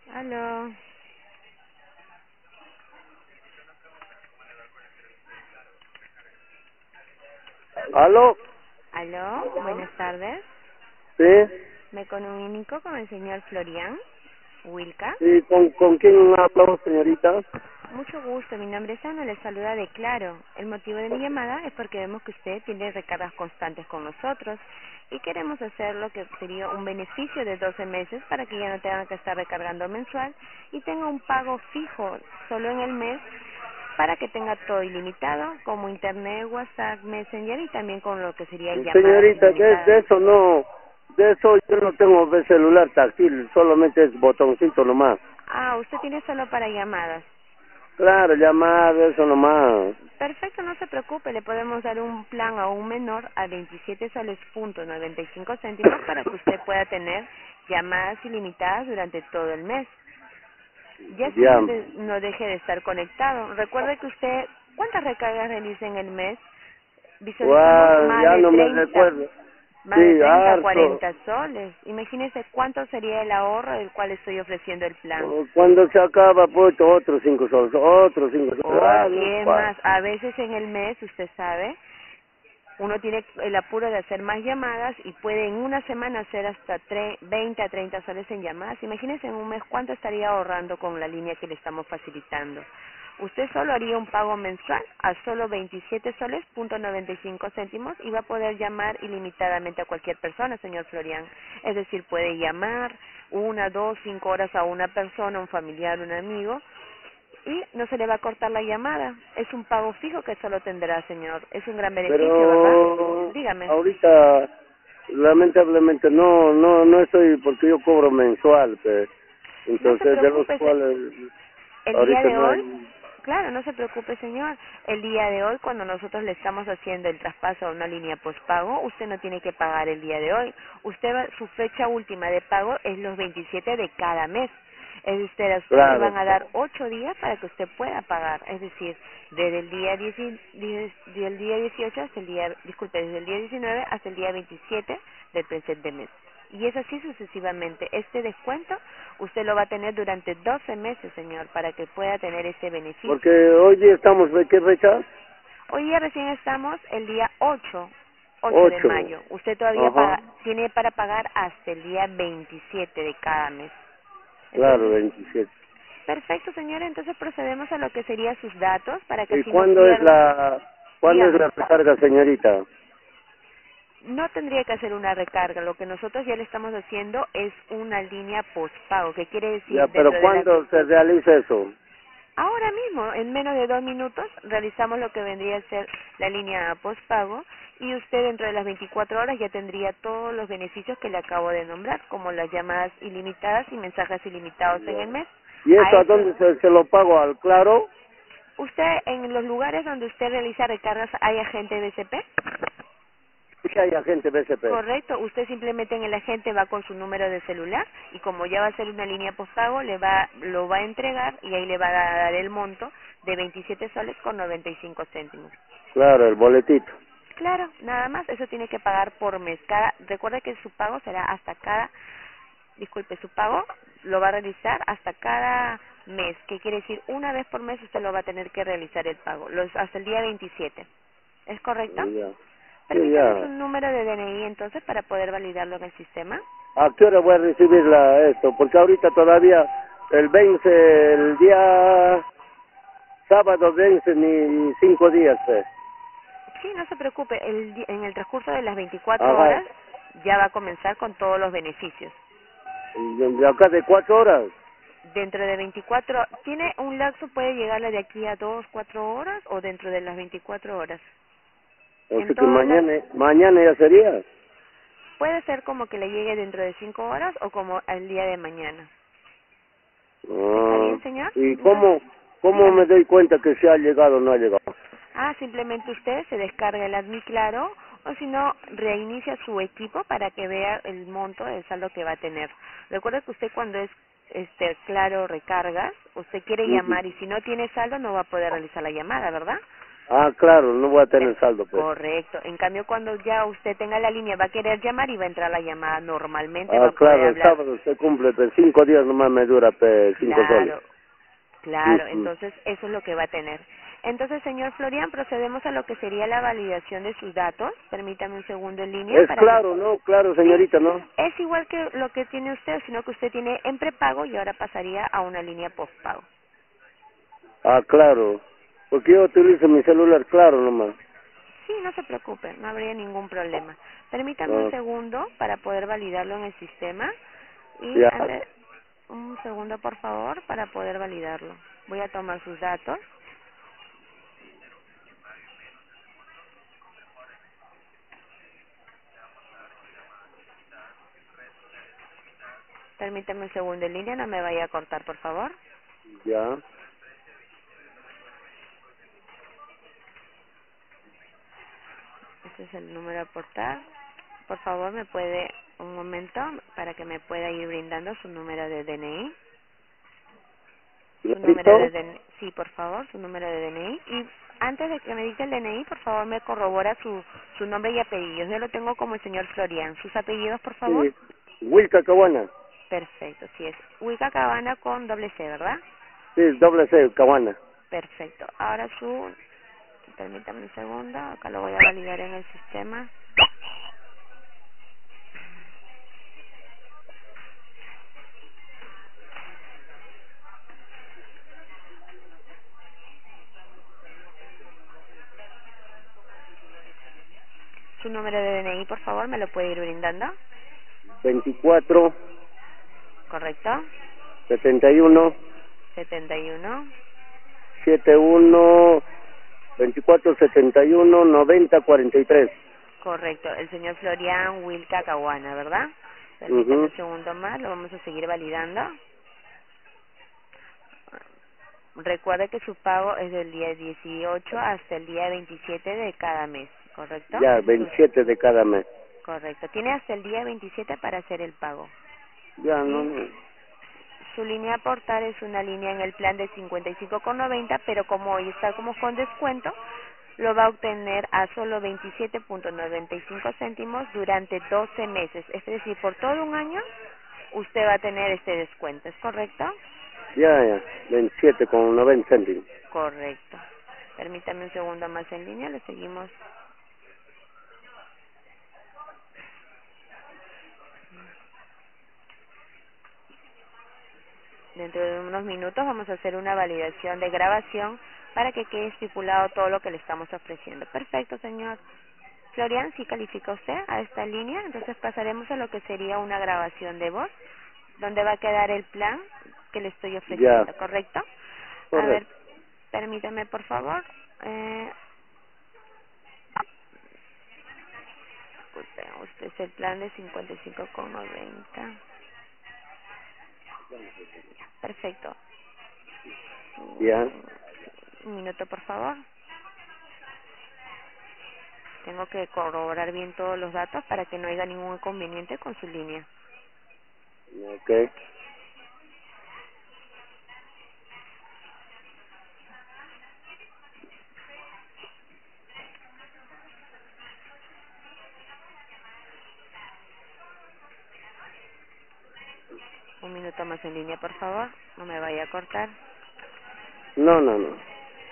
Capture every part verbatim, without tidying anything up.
Aló, ¿Aló? aló, buenas tardes. Sí, Me comunico con el señor Florian Wilka. sí, ¿con, con quién hablamos, señorita? Mucho gusto, mi nombre es Ana, le saluda de Claro. El motivo de mi llamada es porque vemos que usted tiene recargas constantes con nosotros y queremos hacer lo que sería un beneficio de doce meses para que ya no tenga que estar recargando mensual y tenga un pago fijo solo en el mes para que tenga todo ilimitado como internet, WhatsApp, Messenger y también con lo que sería llamadas Señorita, de, ilimitadas. de eso no, de eso yo no tengo de celular táctil, solamente es botoncito nomás. Ah, usted tiene solo para llamadas. Claro, llamar, eso nomás. Perfecto, no se preocupe, le podemos dar un plan a un menor a veintisiete soles punto noventa y cinco céntimos para que usted pueda tener llamadas ilimitadas durante todo el mes. Ya así Ya, no, de- no deje de estar conectado. Recuerde que usted, ¿cuántas recargas realiza en el mes? Visualizamos Guau, más ya de no me treinta, recuerdo. más de Sí, treinta, harto. cuarenta soles. Imagínese cuánto sería el ahorro del cual estoy ofreciendo el plan. Cuando se acaba, pues otros cinco soles, otros cinco soles. Oh, Ah, y no, es pa. más, a veces en el mes, usted sabe, uno tiene el apuro de hacer más llamadas y puede en una semana hacer hasta tre- veinte a treinta soles en llamadas. Imagínese en un mes cuánto estaría ahorrando con la línea que le estamos facilitando. Usted solo haría un pago mensual a solo veintisiete soles punto noventa y cinco céntimos y va a poder llamar ilimitadamente a cualquier persona, señor Florian. Es decir, puede llamar una, dos, cinco horas a una persona, un familiar, un amigo, y no se le va a cortar la llamada. Es un pago fijo que solo tendrá, señor. Es un gran beneficio, ¿verdad? Pero Dígame. ahorita, lamentablemente, no, no, no estoy, porque yo cobro mensual, pues. No se Entonces, de los preocupe, se- cuales el día ahorita de no hoy, hay. claro, no se preocupe, señor. El día de hoy, cuando nosotros le estamos haciendo el traspaso a una línea postpago, usted no tiene que pagar el día de hoy. Usted va- su fecha última de pago es los veintisiete de cada mes. Es decir, a usted le Claro, van a dar ocho días para que usted pueda pagar. Es decir, desde el día diez, diez del día dieciocho hasta el día, disculpe, desde el día diecinueve hasta el día veintisiete del presente mes. Y es así sucesivamente. Este descuento usted lo va a tener durante doce meses, señor, para que pueda tener ese porque beneficio. hoy día estamos, ¿de qué fecha? Hoy día recién estamos el día ocho, ocho de Ocho. mayo. Usted todavía Ajá, paga, tiene para pagar hasta el día veintisiete de cada mes. claro, Entonces, veintisiete. perfecto, señora. Entonces procedemos a lo que serían sus datos para que ¿Y así no cuándo es pierda. la, cuándo es Dígame. la recarga, señorita? No tendría que hacer una recarga. Lo que nosotros ya le estamos haciendo es una línea postpago, que quiere Ya, decir pero dentro de las. ¿cuándo se realiza eso? Ahora mismo, en menos de dos minutos, realizamos lo que vendría a ser la línea postpago y usted dentro de las veinticuatro horas ya tendría todos los beneficios que le acabo de nombrar, como las llamadas ilimitadas y mensajes ilimitados en Ya. el mes. ¿Y A eso a eso, dónde se, se lo pago? ¿Al claro? ¿usted en los lugares donde usted realiza recargas hay agente B C P? Sí, hay agente B C P. Correcto, usted simplemente en el agente va con su número de celular y como ya va a ser una línea postpago, le va, lo va a entregar y ahí le va a dar el monto de veintisiete soles con noventa y cinco céntimos. Claro, el boletito. Claro, nada más, eso tiene que pagar por mes. Cada, recuerde que su pago será hasta cada, disculpe, su pago lo va a realizar hasta cada mes, que quiere decir una vez por mes usted lo va a tener que realizar el pago, los, hasta el día veintisiete. ¿Es correcto? Ya. Sí, Permítame su ya. número de D N I entonces para poder validarlo en el sistema. ¿A qué hora voy a recibir la, esto? Porque ahorita todavía el vence, el día sábado vence ni cinco días, pues. Sí, no se preocupe, el, di- en el transcurso de las veinticuatro Ajá. horas ya va a comenzar con todos los beneficios. De, de acá de cuatro horas. Dentro de veinticuatro, ¿tiene un lapso, puede llegarle de aquí a dos, cuatro horas o dentro de las veinticuatro horas? O En sea que todas las, mañana, mañana ya sería. puede ser como que le llegue dentro de cinco horas o como al día de mañana. ¿Está Ah, bien, señor? ¿y Entonces, cómo, cómo me dígame. doy cuenta que se ha llegado o no ha llegado? Ah, simplemente usted se descarga el Admi Claro o si no, reinicia su equipo para que vea el monto del saldo que va a tener. Recuerda que usted cuando es este Claro recargas, usted quiere Ujú. llamar y si no tiene saldo no va a poder realizar la llamada, ¿verdad? Ah, claro, no voy a tener Per- saldo, pues. Correcto. En cambio, cuando ya usted tenga la línea, va a querer llamar y va a entrar la llamada normalmente, va Ah, a poder claro, el hablar. sábado se cumple, pues cinco días nomás me dura, pues, cinco soles. Claro, claro. Ujú. Entonces, eso es lo que va a tener. Entonces, señor Florian, procedemos a lo que sería la validación de sus datos. Permítame un segundo en línea Es para que... claro, ¿no? Claro, Sí, señorita, ¿no? es igual que lo que tiene usted, sino que usted tiene en prepago y ahora pasaría a una línea postpago. Ah, claro. Porque yo utilizo mi celular, claro, nomás. Sí, no se preocupe, no habría ningún problema. Permítame un Ah, segundo para poder validarlo en el sistema y ya, antes, un segundo por favor para poder validarlo. Voy a tomar sus datos. Permítame un segundo en línea, no me vaya a cortar por favor. ya. Este es el número a aportar. Por favor, me puede, un momento, para que me pueda ir brindando su número de D N I. Su número de ¿Listo? D N I, sí, por favor, su número de D N I. Y antes de que me diga el D N I, por favor, me corrobora su, su nombre y apellidos. Yo lo tengo como el señor Florian. ¿Sus apellidos, por favor? Sí. Wilca Caguana. Perfecto, sí es. Huica Cabana con doble C, ¿verdad? Sí, doble C, Caguana. Perfecto. Ahora su, permítame un segundo, acá lo voy a validar en el sistema. Su número de D N I, por favor, me lo puede ir brindando. veinticuatro, ¿Correcto? setenta y uno, setenta y uno. setenta y uno, veinticuatro, setenta y uno, noventa, cuarenta y tres. Correcto, el señor Florian Wilca Caguana, ¿verdad? Permítame Mhm. un segundo más, lo vamos a seguir validando. Recuerde que su pago es del día dieciocho hasta el día veintisiete de cada mes, ¿correcto? Ya, Ese es su, veintisiete de cada mes. correcto. Tiene hasta el día veintisiete para hacer el pago. Ya, no, Y no. su línea a aportar es una línea en el plan de cincuenta y cinco con noventa, pero como hoy está como con descuento, lo va a obtener a solo veintisiete punto noventa y cinco céntimos durante doce meses. Es decir, por todo un año usted va a tener este descuento, ¿es correcto? Ya, ya, veintisiete con noventa céntimos. Correcto. Permítame un segundo más en línea, le seguimos. Dentro de unos minutos vamos a hacer una validación de grabación para que quede estipulado todo lo que le estamos ofreciendo. Perfecto, señor Florian, si califica usted a esta línea, entonces pasaremos a lo que sería una grabación de voz, donde va a quedar el plan que le estoy Ya, ofreciendo, ¿correcto? A ver, correcto. permítame por favor. Eh, disculpe, usted es el plan de cincuenta y cinco con noventa. Perfecto. Ya, Un minuto, por favor. Tengo que corroborar bien todos los datos para que no haya ningún inconveniente con su línea. ok. Un minuto más en línea, por favor. No me vaya a cortar. No, no, no.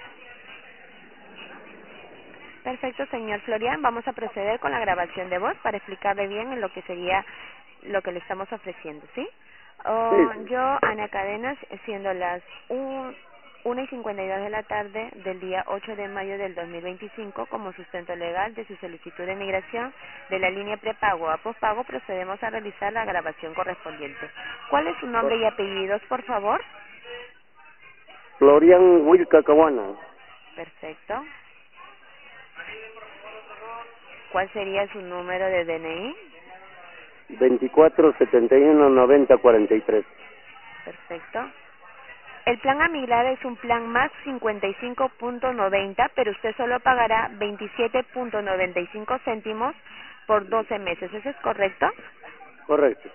Perfecto, señor Florian. Vamos a proceder con la grabación de voz para explicarle bien en lo que sería lo que le estamos ofreciendo, ¿sí? Sí, Oh, sí. yo, Ana Cadenas, siendo las un, una y cincuenta y dos de la tarde del día ocho de mayo del dos mil veinticinco, como sustento legal de su solicitud de migración de la línea prepago a pospago, procedemos a realizar la grabación correspondiente. ¿Cuál es su nombre y apellidos, por favor? Florian Wilca Caguana. Perfecto. ¿Cuál sería su número de D N I? veinticuatro, setenta y uno, noventa, cuarenta y tres. Perfecto. El plan a migrar es un plan más cincuenta y cinco punto noventa, pero usted solo pagará veintisiete punto noventa y cinco céntimos por doce meses. ¿Eso es correcto? Correcto.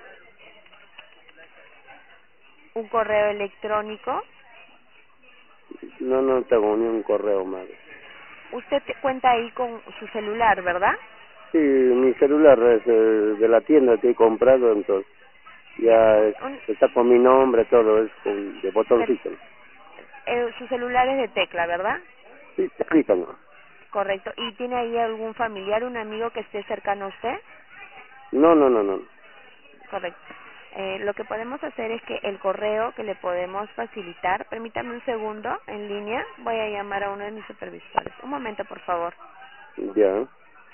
Un correo electrónico. No, no tengo ni un correo más. Usted te- cuenta ahí con su celular, ¿verdad? Sí, mi celular es eh, de la tienda que he comprado, entonces ya es- Un- está con mi nombre, todo, es con, de per- botoncito. eh, su celular es de tecla, ¿verdad? Sí, ahorita no. Correcto. ¿Y tiene ahí algún familiar, un amigo que esté cercano a usted? No, no, no, no. Correcto. Eh, lo que podemos hacer es que el correo que le podemos facilitar, permítame un segundo en línea, voy a llamar a uno de mis supervisores. Un momento, por favor. Ya.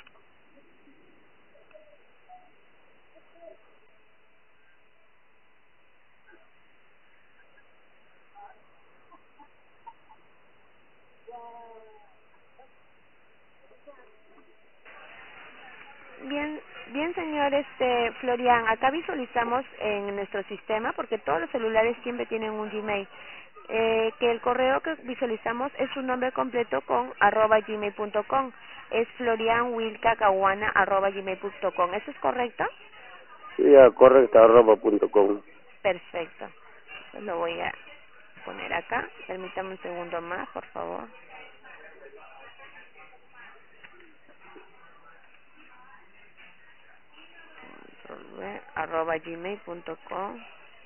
Bien, bien, señor este Florian, acá visualizamos en nuestro sistema, porque todos los celulares siempre tienen un Gmail, eh, que el correo que visualizamos es su nombre completo con arroba gmail punto com, es florianwilcacahuana arroba gmail punto com, ¿eso es correcto? Sí, ya, correcto, arroba punto com. Perfecto, pues lo voy a poner acá, permítame un segundo más, por favor. arroba gmail punto com.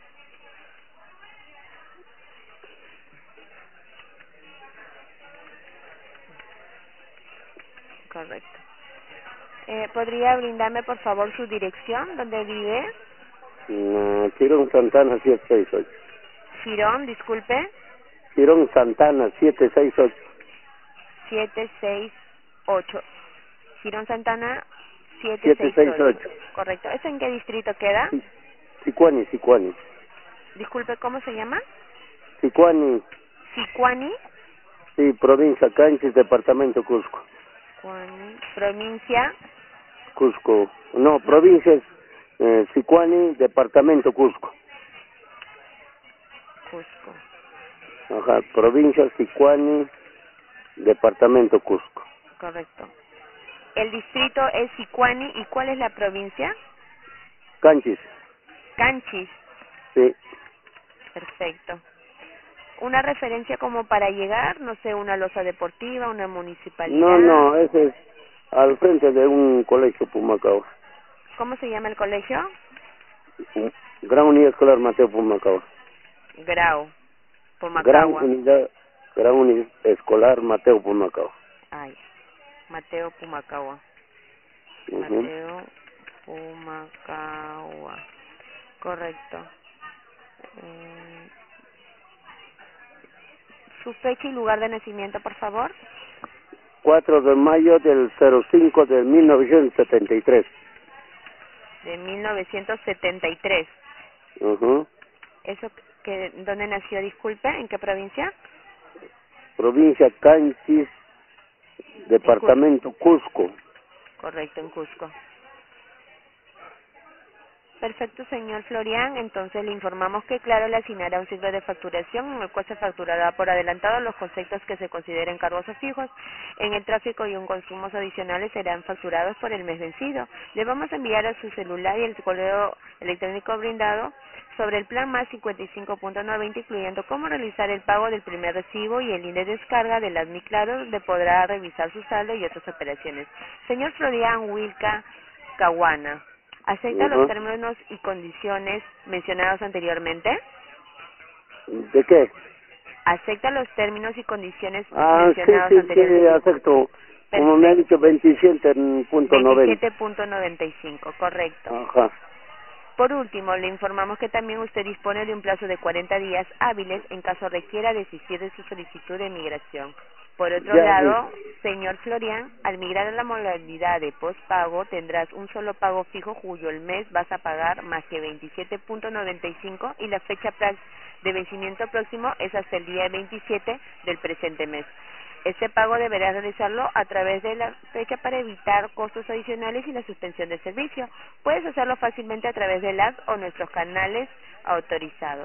Correcto. Eh, ¿Podría brindarme, por favor, su dirección donde vive? Mm, Quirón Santana siete seis ocho. Girón, disculpe, Quirón Santana siete seis ocho. siete seis ocho. Girón Santana siete siete seis seis ocho. ocho. Correcto. ¿Eso en qué distrito queda? Sí, Sicuani, Sicuani. Disculpe, ¿cómo se llama? Sicuani, Sicuani. sí, provincia Canchis, departamento Cusco. Sicuani, provincia. Cusco. No, No, provincia es eh, Sicuani, departamento Cusco. Cusco. Ajá, provincia Sicuani, departamento Cusco. Correcto. El distrito es Sicuani. ¿Y cuál es la provincia? Canchis, Canchis. sí. Perfecto. Una referencia como para llegar, no sé, una loza deportiva, una No, municipalidad. no, ese es al frente de un colegio Pumacao. ¿Cómo se llama el colegio? Gran Unidad Escolar Mateo Pumacao. Grau, Gran Pumacagua. Unidad, Gran Unidad Escolar Mateo Pumacao. Ay, Mateo Pumacagua. Ujú. Mateo Pumacagua. Correcto. Eh, su fecha y lugar de nacimiento, por favor. cuatro de mayo del cero cinco de mil novecientos setenta y tres. De mil novecientos setenta y tres. Ujú. ¿Eso que dónde nació, disculpe? ¿En qué provincia? Provincia Canchis, En Cusco. departamento Cusco. Correcto, en Cusco. Perfecto, señor Florian. Entonces le informamos que Claro le asignará un ciclo de facturación en el cual se facturará por adelantado los conceptos que se consideren cargos o fijos. En el tráfico y un consumos adicionales serán facturados por el mes vencido. Le vamos a enviar a su celular y el correo electrónico brindado sobre el plan más cincuenta y cinco punto noventa, incluyendo cómo realizar el pago del primer recibo y el link de descarga de las Mi Claro, donde podrá revisar su saldo y otras operaciones. Señor Florian Wilca Caguana, ¿acepta los Ujú. términos y condiciones mencionados anteriormente? ¿De qué? ¿Acepta los términos y condiciones Ah, sí, mencionados sí, sí, anteriormente? acepto. Como me ha Perfecto. dicho, veintisiete punto noventa. veintisiete punto noventa y cinco, correcto. Ajá. Por último, le informamos que también usted dispone de un plazo de cuarenta días hábiles en caso requiera desistir de su solicitud de migración. Por otro Ya, sí. lado, señor Florian, al migrar a la modalidad de postpago tendrás un solo pago fijo cuyo el mes vas a pagar más que veintisiete punto noventa y cinco y la fecha pra- de vencimiento próximo es hasta el día veintisiete del presente mes. Este pago deberá realizarlo a través de la fecha para evitar costos adicionales y la suspensión del servicio. Puedes hacerlo fácilmente a través del app o nuestros canales autorizados.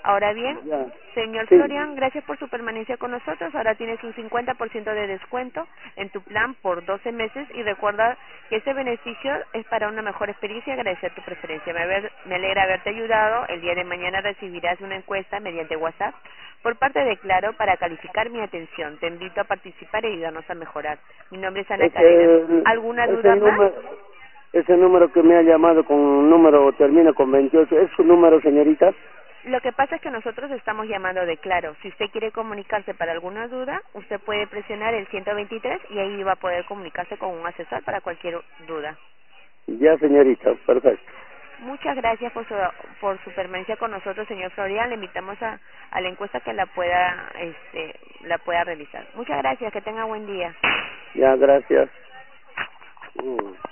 Ahora bien, Ya. señor Sí. Florian, gracias por su permanencia con nosotros. Ahora tienes un cincuenta por ciento de descuento en tu plan por doce meses y recuerda que este beneficio es para una mejor experiencia y agradecer tu preferencia. Me, haber, me alegra haberte ayudado. El día de mañana recibirás una encuesta mediante WhatsApp por parte de Claro para calificar mi atención. Te invito a participar y ayudarnos a mejorar. Mi nombre es Ana Karina. Ese, ¿Alguna ese duda más? número, ese número que me ha llamado con un número termina con veintiocho, ¿es su número, señorita? Lo que pasa es que nosotros estamos llamando de Claro. Si usted quiere comunicarse para alguna duda, usted puede presionar el ciento veintitrés y ahí va a poder comunicarse con un asesor para cualquier duda. Ya, señorita, perfecto. Muchas gracias por su, por su permanencia con nosotros, señor Florian. Le invitamos a, a la encuesta que la pueda, este, la pueda realizar. Muchas gracias, que tenga buen día. Ya, gracias. Mm.